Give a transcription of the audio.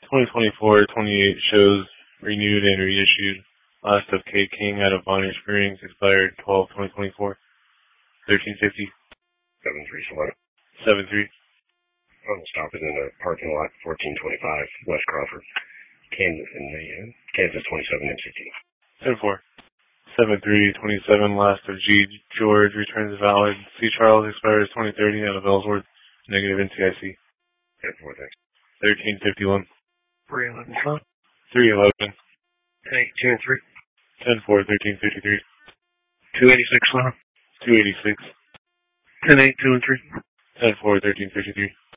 2024-28 shows renewed and reissued. Last of K. King out of Bonner Springs, expired 12/2024. 1350. 7-3 Solano. 7-3. Stop it in the parking lot, 1425 West Crawford, Kansas, in the Kansas 27 MCT. 10-4. 7-3-27, last of G. George, returns valid. C. Charles, expires 2030 out of Ellsworth, negative NCIC. 10-4, thanks. 1351. 311 Solano. 311. 10-8, 2 and 3. 10-4, 1353. 286 Solano. 286. 10-8, 2 and 3. 10-4, 1353.